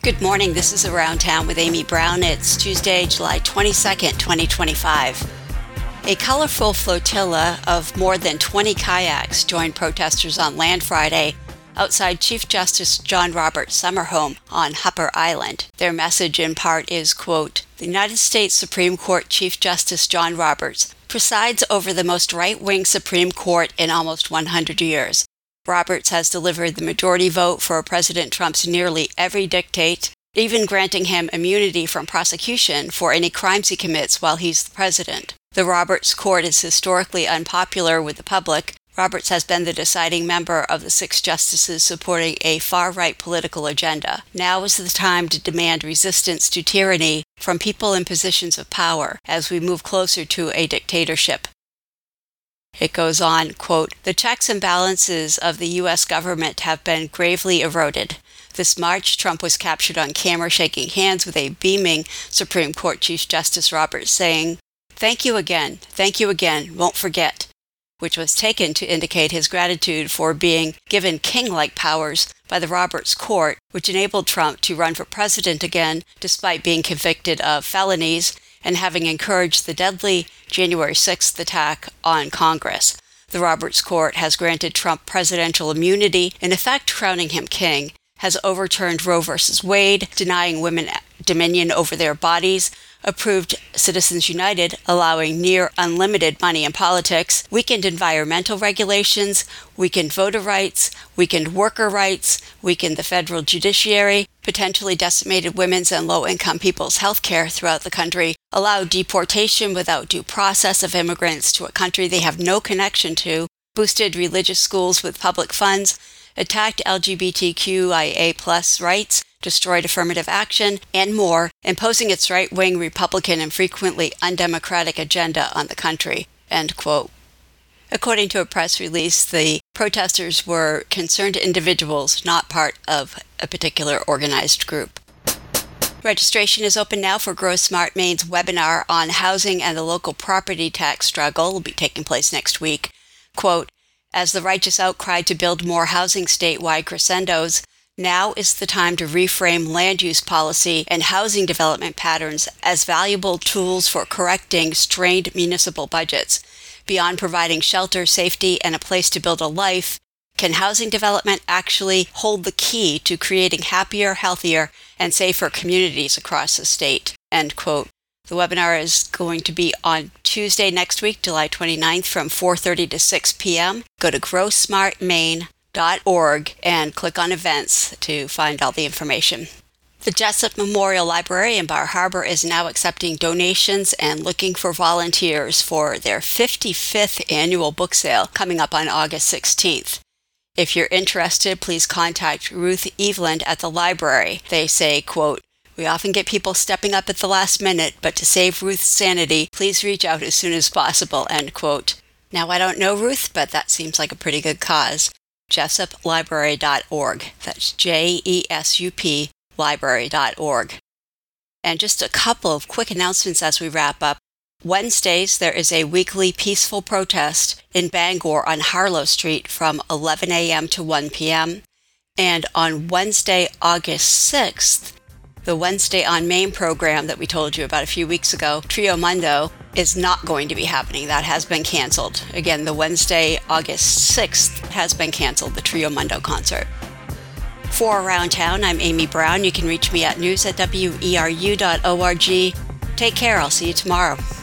Good morning, this is Around Town with Amy Brown. It's Tuesday, July 22nd, 2025. A colorful flotilla of more than 20 kayaks joined protesters on land Friday outside Chief Justice John Roberts' summer home on Hupper Island. Their message in part is, quote, "The United States Supreme Court Chief Justice John Roberts presides over the most right-wing Supreme Court in almost 100 years. Roberts has delivered the majority vote for President Trump's nearly every dictate, even granting him immunity from prosecution for any crimes he commits while he's the president. The Roberts Court is historically unpopular with the public. Roberts has been the deciding member of the 6 justices supporting a far-right political agenda. Now is the time to demand resistance to tyranny from people in positions of power as we move closer to a dictatorship." It goes on, quote, "The checks and balances of the U.S. government have been gravely eroded. This March, Trump was captured on camera shaking hands with a beaming Supreme Court Chief Justice Roberts saying, 'Thank you again, won't forget,' which was taken to indicate his gratitude for being given king-like powers by the Roberts Court, which enabled Trump to run for president again despite being convicted of felonies and having encouraged the deadly January 6th attack on Congress. The Roberts Court has granted Trump presidential immunity, in effect crowning him king, has overturned Roe v. Wade, denying women dominion over their bodies, approved Citizens United, allowing near unlimited money in politics, weakened environmental regulations, weakened voter rights, weakened worker rights, weakened the federal judiciary, potentially decimated women's and low-income people's health care throughout the country, allowed deportation without due process of immigrants to a country they have no connection to, boosted religious schools with public funds, attacked LGBTQIA+ rights, destroyed affirmative action, and more, imposing its right-wing Republican and frequently undemocratic agenda on the country," end quote. According to a press release, the protesters were concerned individuals, not part of a particular organized group. Registration is open now for Grow Smart Maine's webinar on housing and the local property tax struggle. It will be taking place next week. Quote, "As the righteous outcry to build more housing statewide crescendos, now is the time to reframe land use policy and housing development patterns as valuable tools for correcting strained municipal budgets. Beyond providing shelter, safety, and a place to build a life, can housing development actually hold the key to creating happier, healthier, and safer communities across the state?" End quote. The webinar is going to be on Tuesday next week, July 29th from 4:30 to 6 p.m. Go to growsmartmaine.org and click on events to find all the information. The Jessup Memorial Library in Bar Harbor is now accepting donations and looking for volunteers for their 55th annual book sale coming up on August 16th. If you're interested, please contact Ruth Eveland at the library. They say, quote, "We often get people stepping up at the last minute, but to save Ruth's sanity, please reach out as soon as possible," end quote. Now, I don't know Ruth, but that seems like a pretty good cause. JessupLibrary.org. That's JESUP library.org. And just a couple of quick announcements as we wrap up. Wednesdays, there is a weekly peaceful protest in Bangor on Harlow Street from 11 a.m. to 1 p.m. And on Wednesday, August 6th, the Wednesday on Main program that we told you about a few weeks ago, Trio Mundo, is not going to be happening. That has been canceled. Again, the Wednesday, August 6th has been canceled, the Trio Mundo concert. For Around Town, I'm Amy Brown. You can reach me at news@weru.org. Take care. I'll see you tomorrow.